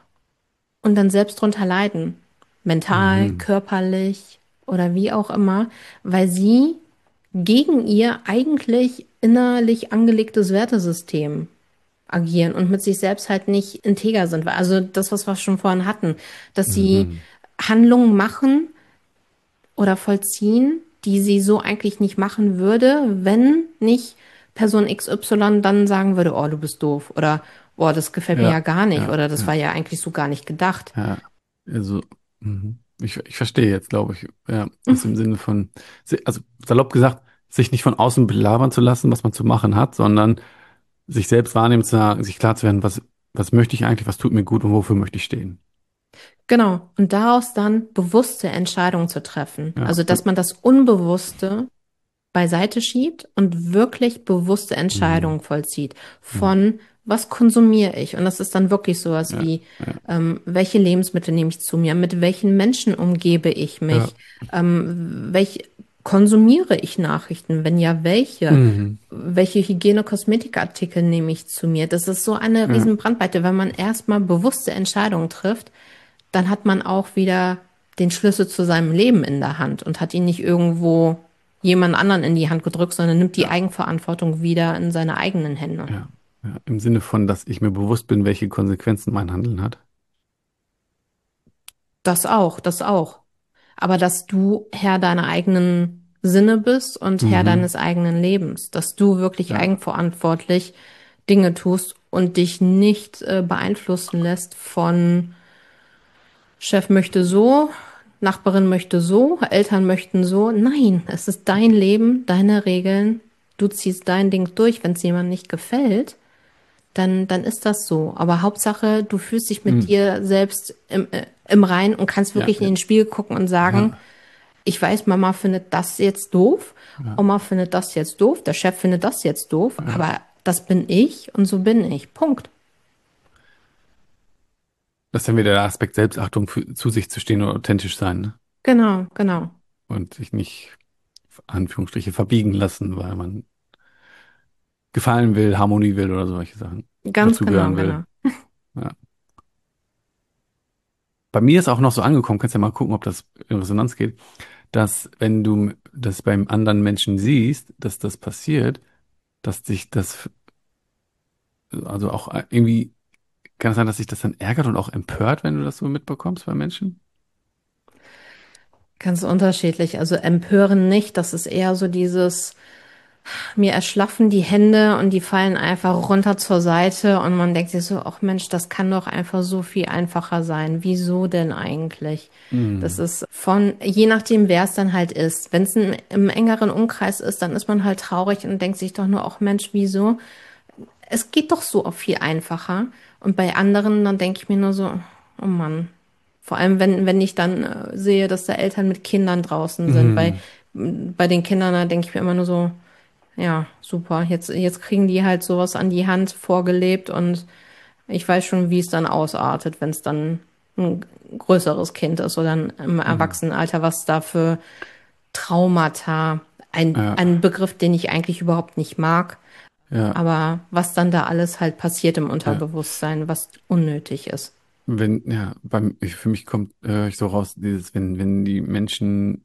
A: und dann selbst drunter leiden. Mental,
B: mhm,
A: körperlich oder wie auch immer, weil sie gegen ihr eigentlich innerlich angelegtes Wertesystem agieren und mit sich selbst halt nicht integer sind. Also das, was wir schon vorhin hatten, dass sie
B: mhm,
A: Handlungen machen oder vollziehen, die sie so eigentlich nicht machen würde, wenn nicht Person XY dann sagen würde, oh, du bist doof oder oh, das gefällt mir ja
B: ja,
A: gar nicht
B: ja,
A: oder das war
B: ja,
A: ja eigentlich so gar nicht gedacht.
B: ja, also, ich verstehe jetzt, glaube ich, ja, ist im Sinne von, also salopp gesagt, sich nicht von außen belabern zu lassen, was man zu machen hat, sondern sich selbst wahrnehmen zu sagen, sich klar zu werden, was möchte ich eigentlich, was tut mir gut und wofür möchte ich stehen.
A: Genau. Und daraus dann bewusste Entscheidungen zu treffen.
B: Ja,
A: Also, dass man das Unbewusste beiseite schiebt und wirklich bewusste
B: mhm,
A: Entscheidungen vollzieht.
B: mhm,
A: Von was konsumiere ich? Und das ist dann wirklich sowas
B: ja,
A: wie,
B: ja,
A: welche Lebensmittel nehme ich zu mir? Mit welchen Menschen umgebe ich
B: ja,
A: mich? Welche konsumiere ich Nachrichten? Wenn ja, welche?
B: Mhm.
A: Welche Hygiene-Kosmetikartikel nehme ich zu mir? Das ist so eine
B: Ja,
A: riesen Brandweite. Wenn man erstmal bewusste Entscheidungen trifft, dann hat man auch wieder den Schlüssel zu seinem Leben in der Hand und hat ihn nicht irgendwo jemand anderen in die Hand gedrückt, sondern nimmt die
B: ja,
A: Eigenverantwortung wieder in seine eigenen Hände.
B: ja, ja. Im Sinne von, dass ich mir bewusst bin, welche Konsequenzen mein Handeln hat.
A: Das auch, das auch. Aber dass du Herr deiner eigenen Sinne bist und Herr
B: Mhm.
A: deines eigenen Lebens, dass du wirklich
B: Ja,
A: eigenverantwortlich Dinge tust und dich nicht beeinflussen lässt von Chef möchte so, Nachbarin möchte so, Eltern möchten so. Nein, es ist dein Leben, deine Regeln. Du ziehst dein Ding durch. Wenn es jemandem nicht gefällt, dann ist das so. Aber Hauptsache, du fühlst dich mit
B: mhm.
A: dir selbst im Rein und kannst
B: Ja,
A: wirklich in
B: ja,
A: den Spiegel gucken und sagen,
B: ja,
A: ich weiß, Mama findet das jetzt doof,
B: ja,
A: Oma findet das jetzt doof, der Chef findet das jetzt doof,
B: ja.
A: aber das bin ich und so bin ich. Punkt.
B: Das ist dann wieder der Aspekt Selbstachtung, zu sich zu stehen und authentisch sein, ne?
A: Genau, genau.
B: Und sich nicht, Anführungsstriche, verbiegen lassen, weil man gefallen will, Harmonie will oder solche Sachen.
A: Ganz genau,
B: Dazugehören will.
A: genau.
B: Ja. Bei mir ist auch noch so angekommen, kannst ja mal gucken, ob das in Resonanz geht, dass wenn du das beim anderen Menschen siehst, dass das passiert, dass dich das, also auch irgendwie, kann es sein, dass sich das dann ärgert und auch empört, wenn du das so mitbekommst bei Menschen?
A: Ganz unterschiedlich. Also empören nicht, das ist eher so dieses, mir erschlaffen die Hände und die fallen einfach runter zur Seite und man denkt sich so, ach Mensch, das kann doch einfach so viel einfacher sein. Wieso denn eigentlich? Das
B: Mhm.
A: ist von, je nachdem, wer es dann halt ist. Wenn es im engeren Umkreis ist, dann ist man halt traurig und denkt sich doch nur, ach Mensch, wieso? Es geht doch so viel einfacher. Und bei anderen, dann denke ich mir nur so, oh Mann. Vor allem, wenn ich dann sehe, dass da Eltern mit Kindern draußen sind.
B: Mhm.
A: Bei den Kindern, da denke ich mir immer nur so, ja, super. Jetzt kriegen die halt sowas an die Hand vorgelebt und ich weiß schon, wie es dann ausartet, wenn es dann ein größeres Kind ist oder im
B: Mhm.
A: Erwachsenenalter, was da für Traumata,
B: Ja,
A: ein Begriff, den ich eigentlich überhaupt nicht mag,
B: ja,
A: aber was dann da alles halt passiert im
B: ja.
A: Unterbewusstsein, was unnötig ist.
B: Ja, für mich kommt, höre ich so raus, wenn die Menschen,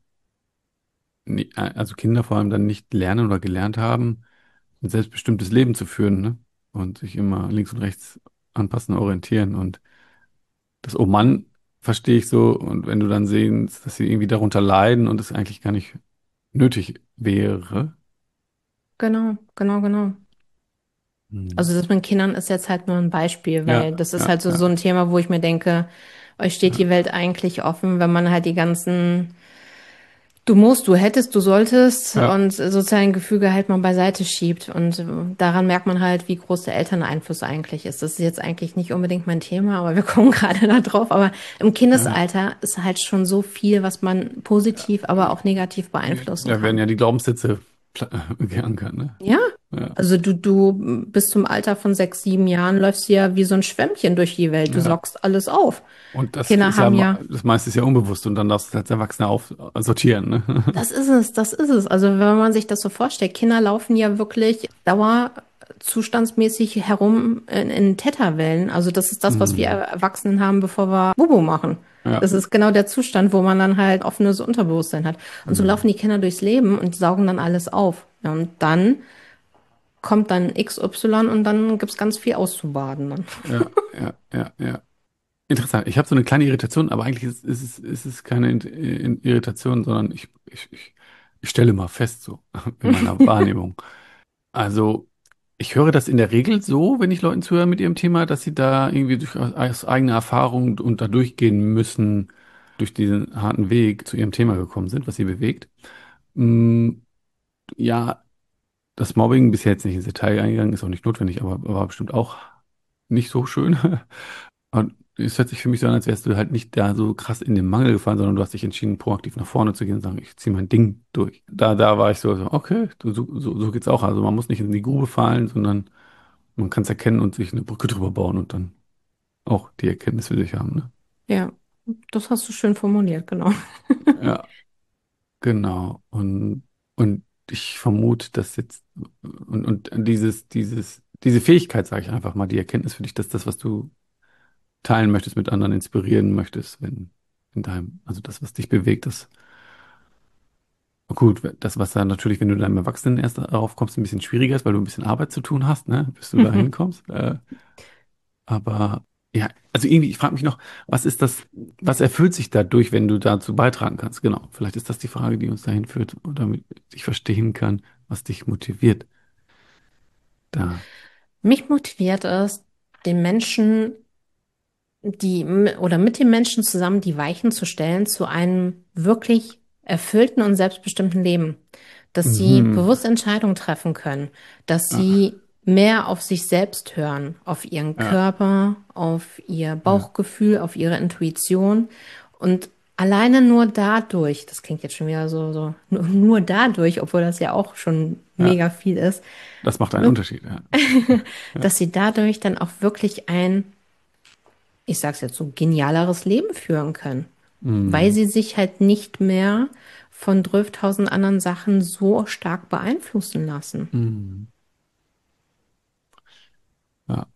B: also Kinder vor allem dann nicht lernen oder gelernt haben, ein selbstbestimmtes Leben zu führen, ne? Und sich immer links und rechts anpassen, orientieren. Und das Oh Mann verstehe ich so. Und wenn du dann sehst, dass sie irgendwie darunter leiden und es eigentlich gar nicht nötig wäre.
A: Genau, genau, genau.
B: Hm.
A: Also das mit Kindern ist jetzt halt nur ein Beispiel,
B: Ja,
A: weil das ist
B: ja,
A: halt so ein
B: ja,
A: Thema, wo ich mir denke, euch steht
B: ja,
A: die Welt eigentlich offen, wenn man halt die ganzen du musst, du hättest, du solltest
B: ja,
A: und sozialen Gefüge halt mal beiseite schiebt. Und daran merkt man halt, wie groß der Elterneinfluss eigentlich ist. Das ist jetzt eigentlich nicht unbedingt mein Thema, aber wir kommen gerade da drauf. Aber im
B: ja.
A: Kindesalter ist halt schon so viel, was man positiv, aber auch negativ beeinflussen
B: Da werden
A: kann.
B: ja die Glaubenssätze geankert, ne?
A: Ja,
B: Ja,
A: also du bis zum Alter von 6, 7 Jahren läufst du ja wie so ein Schwämmchen durch die Welt. Du
B: ja.
A: saugst alles auf.
B: Und das
A: Kinder
B: ist ja,
A: haben ja
B: das meiste ist ja unbewusst und dann darfst du es als Erwachsener sortieren, ne?
A: das ist es, das ist es. Also wenn man sich das so vorstellt, Kinder laufen ja wirklich dauerzustandsmäßig herum in Theta-Wellen. Also das ist das, was wir
B: Hm.
A: Erwachsenen haben, bevor wir Bubu machen.
B: Ja.
A: Das ist genau der Zustand, wo man dann halt offenes Unterbewusstsein hat. Und so
B: Hm.
A: laufen die Kinder durchs Leben und saugen dann alles auf. Ja, und dann kommt dann XY und dann gibt's ganz viel auszubaden dann.
B: Ja, ja, ja, ja. Interessant. Ich habe so eine kleine Irritation, aber eigentlich ist es keine Irritation, sondern ich stelle mal fest, so in meiner Wahrnehmung. Also, ich höre das in der Regel so, wenn ich Leuten zuhöre mit ihrem Thema, dass sie da irgendwie durch aus eigener Erfahrung und da durchgehen müssen, durch diesen harten Weg zu ihrem Thema gekommen sind, was sie bewegt. Mm, ja, das Mobbing bisher jetzt nicht ins Detail eingegangen, ist auch nicht notwendig, aber war bestimmt auch nicht so schön. Und es hört sich für mich so an, als wärst du halt nicht da so krass in den Mangel gefallen, sondern du hast dich entschieden, proaktiv nach vorne zu gehen und sagen, ich ziehe mein Ding durch. Da war ich so, okay, so geht's auch. Also man muss nicht in die Grube fallen, sondern man kann es erkennen und sich eine Brücke drüber bauen und dann auch die Erkenntnis für sich haben, ne?
A: Ja, das hast du schön formuliert, genau.
B: Ja, genau. Und ich vermute, dass jetzt, und diese Fähigkeit, sage ich einfach mal, die Erkenntnis für dich, dass das, was du teilen möchtest, mit anderen inspirieren möchtest, wenn in deinem, also das, was dich bewegt, das, gut, das, was dann natürlich, wenn du dann im Erwachsenen erst darauf kommst, ein bisschen schwieriger ist, weil du ein bisschen Arbeit zu tun hast, ne, bis du da hinkommst. Aber ja, also irgendwie, ich frage mich noch, was ist das, was erfüllt sich dadurch, wenn du dazu beitragen kannst? Genau, vielleicht ist das die Frage, die uns dahin führt, oder damit ich verstehen kann, was dich motiviert da.
A: Mich motiviert es, den Menschen oder mit den Menschen zusammen die Weichen zu stellen zu einem wirklich erfüllten und selbstbestimmten Leben. Dass sie
B: Mhm.
A: bewusst Entscheidungen treffen können, dass
B: Ah,
A: sie mehr auf sich selbst hören, auf ihren
B: ja,
A: Körper, auf ihr
B: ja,
A: Bauchgefühl, auf ihre Intuition und alleine nur dadurch, das klingt jetzt schon wieder nur dadurch, obwohl das ja auch schon
B: ja,
A: mega viel ist,
B: das macht einen
A: wirk-
B: Unterschied, ja. Ja.
A: dass sie dadurch dann auch wirklich ein, ich sag's jetzt so, genialeres Leben führen können, weil
B: Mhm.
A: sie sich halt nicht mehr von 12.000 anderen Sachen so stark beeinflussen lassen.
B: Mhm. Ja,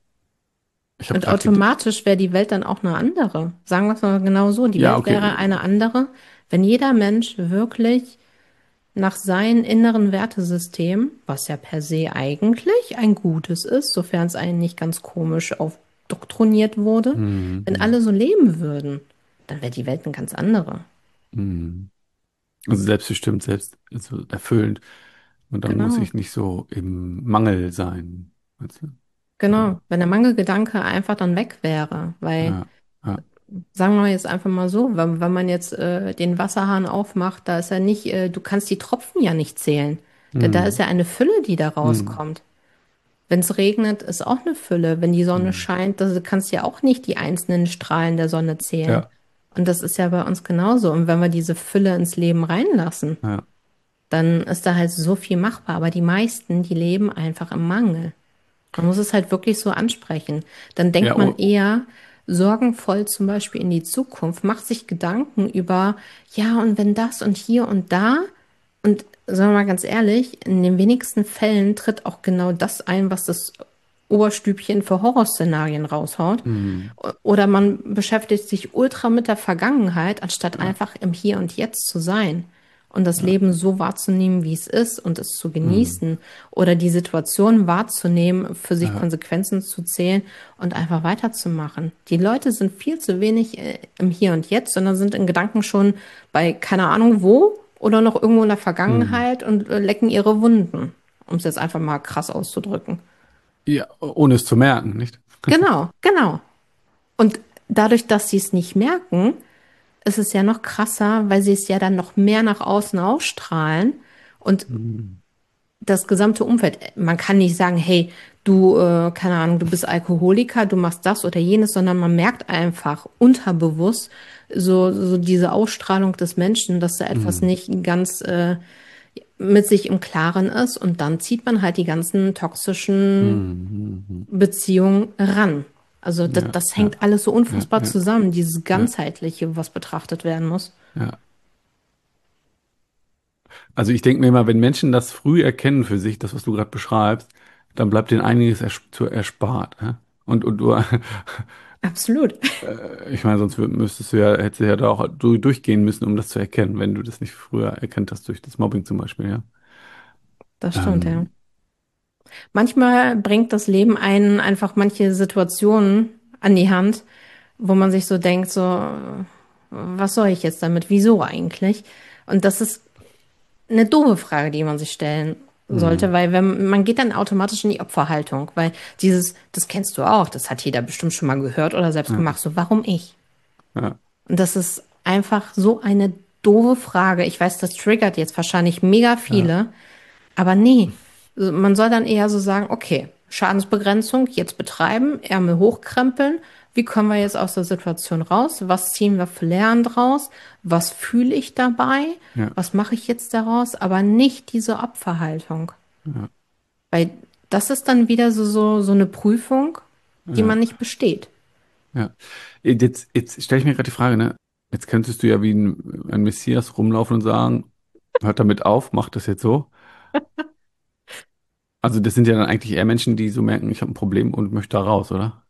B: ich habe
A: Und
B: gerade,
A: automatisch wäre die Welt dann auch eine andere. Sagen wir es mal genau so, die
B: ja,
A: Welt wäre
B: okay,
A: eine andere, wenn jeder Mensch wirklich nach seinem inneren Wertesystem, was ja per se eigentlich ein gutes ist, sofern es einen nicht ganz komisch aufdoktriniert wurde, wenn
B: mhm.
A: alle so leben würden, dann wäre die Welt eine ganz andere.
B: Mhm. Also selbstbestimmt, selbst also erfüllend. Und dann muss
A: Genau.
B: ich nicht so im Mangel sein. Weißt du?
A: Genau,
B: So,
A: wenn der Mangelgedanke einfach dann weg wäre, weil
B: ja, ja,
A: sagen wir jetzt einfach mal so, wenn man jetzt den Wasserhahn aufmacht, da ist ja nicht, du kannst die Tropfen ja nicht zählen. Da ist
B: mhm.
A: ja eine Fülle, die da
B: Mhm.
A: rauskommt. Wenn es regnet, ist auch eine Fülle. Wenn die Sonne
B: Mhm.
A: scheint, da kannst du ja auch nicht die einzelnen Strahlen der Sonne zählen.
B: Ja,
A: Und das ist ja bei uns genauso. Und wenn wir diese Fülle ins Leben reinlassen,
B: ja,
A: dann ist da halt so viel machbar. Aber die meisten, die leben einfach im Mangel. Man muss es halt wirklich so ansprechen. Dann
B: ja,
A: denkt man eher sorgenvoll zum Beispiel in die Zukunft, macht sich Gedanken über, ja, und wenn das und hier und da. Und sagen wir mal ganz ehrlich, in den wenigsten Fällen tritt auch genau das ein, was das Oberstübchen für Horrorszenarien raushaut.
B: mhm.
A: Oder man beschäftigt sich ultra mit der Vergangenheit, anstatt
B: Ja,
A: einfach im Hier und Jetzt zu sein und das
B: ja,
A: Leben so wahrzunehmen, wie es ist und es zu
B: mhm.
A: genießen oder die Situation wahrzunehmen, für sich
B: Ja,
A: Konsequenzen zu zählen und einfach weiterzumachen. Die Leute sind viel zu wenig im Hier und Jetzt, sondern sind in Gedanken schon bei keine Ahnung wo oder noch irgendwo in der
B: mhm.
A: Vergangenheit und lecken ihre Wunden, um es jetzt einfach mal krass auszudrücken.
B: Ja, ohne es zu merken, nicht?
A: Genau, genau. Und dadurch, dass sie es nicht merken, ist es ja noch krasser, weil sie es ja dann noch mehr nach außen ausstrahlen und
B: Mhm.
A: das gesamte Umfeld. Man kann nicht sagen, hey, du, keine Ahnung, du bist Alkoholiker, du machst das oder jenes, sondern man merkt einfach unterbewusst so diese Ausstrahlung des Menschen, dass da etwas
B: Mhm.
A: nicht ganz mit sich im Klaren ist und dann zieht man halt die ganzen toxischen
B: Mhm. Mhm.
A: Beziehungen ran. Also
B: Ja,
A: das
B: ja,
A: hängt alles so
B: ja,
A: unfassbar
B: ja,
A: zusammen, dieses
B: ja,
A: Ganzheitliche, was betrachtet werden muss.
B: ja. Also ich denke mir immer, wenn Menschen das früh erkennen für sich, das, was du gerade beschreibst, dann bleibt denen einiges erspart. Ja? Und du,
A: Absolut.
B: ich meine, sonst müsstest du ja, hättest du ja da auch durchgehen müssen, um das zu erkennen, wenn du das nicht früher erkannt hast durch das Mobbing zum Beispiel, ja.
A: Das stimmt, ja.
B: Ähm,
A: Manchmal bringt das Leben einen einfach manche Situationen an die Hand, wo man sich so denkt, so, was soll ich jetzt damit? Wieso eigentlich? Und das ist eine doofe Frage, die man sich stellen sollte,
B: hm,
A: weil wenn man geht dann automatisch in die Opferhaltung, weil dieses, das kennst du auch, das hat jeder bestimmt schon mal gehört oder selbst
B: ja,
A: gemacht, so warum ich?
B: ja,
A: Und das ist einfach so eine doofe Frage. Ich weiß, das triggert jetzt wahrscheinlich mega
B: ja,
A: viele, aber nee, also man soll dann eher so sagen, okay, Schadensbegrenzung jetzt betreiben, Ärmel hochkrempeln. Wie kommen wir jetzt aus der Situation raus? Was ziehen wir für Lernen draus? Was fühle ich dabei?
B: ja,
A: Was mache ich jetzt daraus? Aber nicht diese Opferhaltung.
B: ja,
A: Weil das ist dann wieder so eine Prüfung, die
B: ja,
A: man nicht besteht.
B: ja. Jetzt stelle ich mir gerade die Frage, ne? Jetzt könntest du ja wie ein Messias rumlaufen und sagen, hört damit auf, macht das jetzt so. Also das sind ja dann eigentlich eher Menschen, die so merken, ich habe ein Problem und möchte da raus, oder?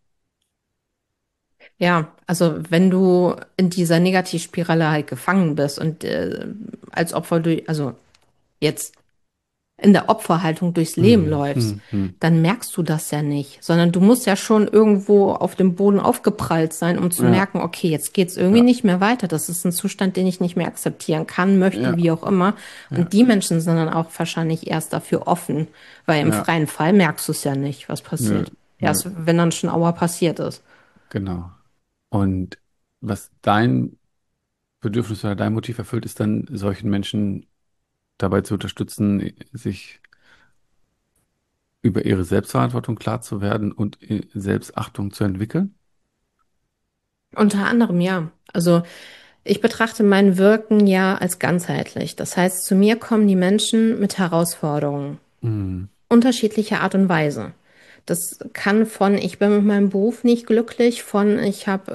A: Ja, also wenn du in dieser Negativspirale halt gefangen bist und als Opfer also jetzt in der Opferhaltung durchs Leben
B: Hm,
A: läufst,
B: hm, hm.
A: dann merkst du das ja nicht, sondern du musst ja schon irgendwo auf dem Boden aufgeprallt sein, um zu
B: Ja,
A: merken, okay, jetzt geht's irgendwie
B: ja,
A: nicht mehr weiter. Das ist ein Zustand, den ich nicht mehr akzeptieren kann, möchte,
B: ja,
A: wie auch immer.
B: ja,
A: Und die Menschen sind dann auch wahrscheinlich erst dafür offen, weil im
B: ja.
A: freien Fall merkst du es ja nicht, was
B: Nö,
A: passiert.
B: nö,
A: Erst wenn dann schon Aua passiert ist.
B: genau. Und was dein Bedürfnis oder dein Motiv erfüllt, ist dann solchen Menschen dabei zu unterstützen, sich über ihre Selbstverantwortung klar zu werden und Selbstachtung zu entwickeln.
A: Unter anderem ja. Also ich betrachte mein Wirken ja als ganzheitlich. Das heißt, zu mir kommen die Menschen mit Herausforderungen
B: Mhm.
A: unterschiedlicher Art und Weise. Das kann von, ich bin mit meinem Beruf nicht glücklich, von, ich habe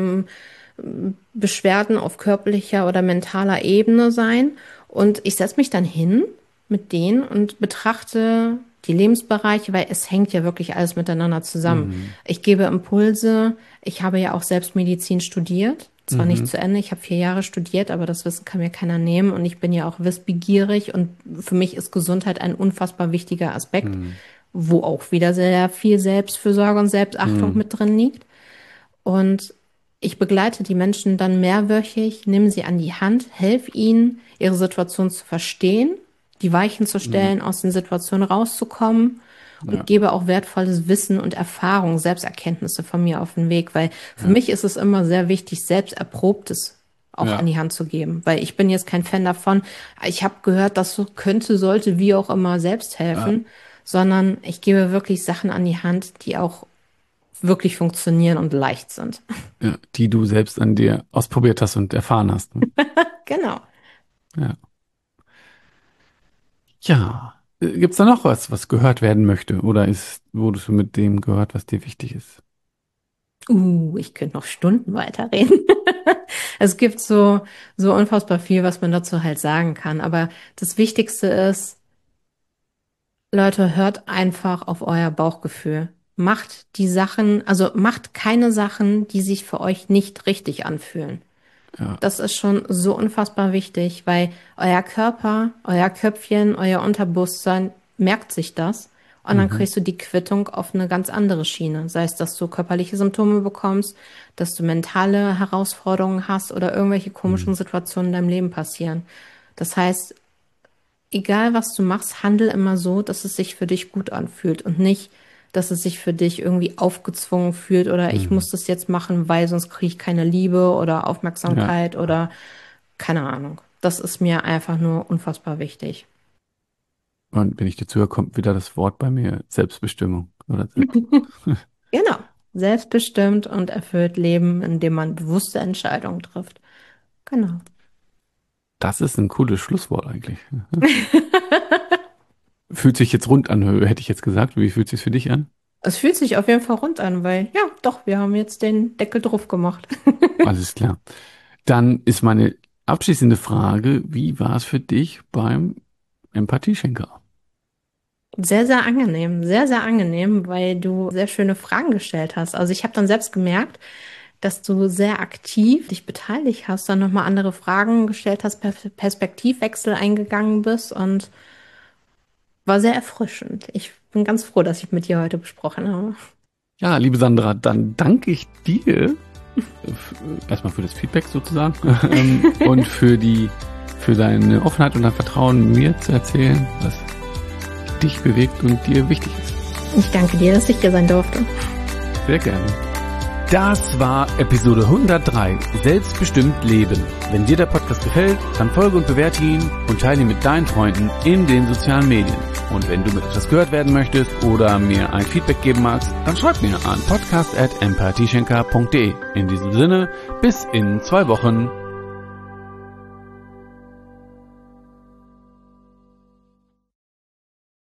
A: Beschwerden auf körperlicher oder mentaler Ebene sein. Und ich setze mich dann hin mit denen und betrachte die Lebensbereiche, weil es hängt ja wirklich alles miteinander zusammen.
B: Mhm.
A: Ich gebe Impulse. Ich habe ja auch selbst Medizin studiert. Zwar nicht
B: Mhm.
A: zu Ende, ich habe 4 Jahre studiert, aber das Wissen kann mir keiner nehmen und ich bin ja auch wissbegierig und für mich ist Gesundheit ein unfassbar wichtiger Aspekt,
B: Mhm.
A: wo auch wieder sehr viel Selbstfürsorge und Selbstachtung
B: Mhm.
A: mit drin liegt. Und ich begleite die Menschen dann mehrwöchig, nehme sie an die Hand, helfe ihnen, ihre Situation zu verstehen, die Weichen zu
B: Mhm.
A: stellen, aus den Situationen rauszukommen und
B: Ja,
A: gebe auch wertvolles Wissen und Erfahrung, Selbsterkenntnisse von mir auf den Weg, weil für
B: ja,
A: mich ist es immer sehr wichtig, selbsterprobtes auch an
B: ja,
A: die Hand zu geben, weil ich bin jetzt kein Fan davon, ich habe gehört, das so könnte, sollte, wie auch immer selbst
B: ja,
A: helfen, sondern ich gebe wirklich Sachen an die Hand, die auch wirklich funktionieren und leicht sind.
B: ja, die du selbst an dir ausprobiert hast und erfahren hast. Ne?
A: Genau.
B: Ja. Ja. Gibt's da noch was, was gehört werden möchte? Oder wurdest du mit dem gehört, was dir wichtig ist?
A: Ich könnte noch Stunden weiterreden. Es gibt so unfassbar viel, was man dazu halt sagen kann. Aber das Wichtigste ist, Leute, hört einfach auf euer Bauchgefühl. Macht die Sachen, also macht keine Sachen, die sich für euch nicht richtig anfühlen.
B: Ja.
A: Das ist schon so unfassbar wichtig, weil euer Körper, euer Köpfchen, euer Unterbewusstsein merkt sich das und dann
B: Mhm.
A: kriegst du die Quittung auf eine ganz andere Schiene. Sei es, dass du körperliche Symptome bekommst, dass du mentale Herausforderungen hast oder irgendwelche komischen
B: Mhm.
A: Situationen in deinem Leben passieren. Das heißt, egal was du machst, handel immer so, dass es sich für dich gut anfühlt und nicht, dass es sich für dich irgendwie aufgezwungen fühlt oder ich
B: Mhm.
A: muss das jetzt machen, weil sonst kriege ich keine Liebe oder
B: Ja.
A: Aufmerksamkeit oder keine Ahnung. Das ist mir einfach nur unfassbar wichtig.
B: Und wenn ich dir zuhöre, kommt wieder das Wort bei mir Selbstbestimmung oder Selbst.
A: Genau. Selbstbestimmt und erfüllt leben, indem man bewusste Entscheidungen trifft. Genau.
B: Das ist ein cooles Schlusswort eigentlich. Fühlt sich jetzt rund an, hätte ich jetzt gesagt. Wie fühlt sich für dich an?
A: Es fühlt sich auf jeden Fall rund an, weil ja, doch, wir haben jetzt den Deckel drauf gemacht.
B: Alles klar. Dann ist meine abschließende Frage, wie war es für dich beim Empathieschenker?
A: Sehr, sehr angenehm, weil du sehr schöne Fragen gestellt hast. Also ich habe dann selbst gemerkt, dass du sehr aktiv dich beteiligt hast, dann nochmal andere Fragen gestellt hast, Perspektivwechsel eingegangen bist und war sehr erfrischend. Ich bin ganz froh, dass ich mit dir heute besprochen habe.
B: Ja, liebe Sandra, dann danke ich dir erstmal für das Feedback sozusagen und für deine Offenheit und dein Vertrauen, mir zu erzählen, was dich bewegt und dir wichtig ist.
A: Ich danke dir, dass ich hier sein durfte.
B: Sehr gerne. Das war Episode 103, Selbstbestimmt Leben. Wenn dir der Podcast gefällt, dann folge und bewerte ihn und teile ihn mit deinen Freunden in den sozialen Medien. Und wenn du mit etwas gehört werden möchtest oder mir ein Feedback geben magst, dann schreib mir an podcast@empathieschenker.de. In diesem Sinne, bis in 2 Wochen.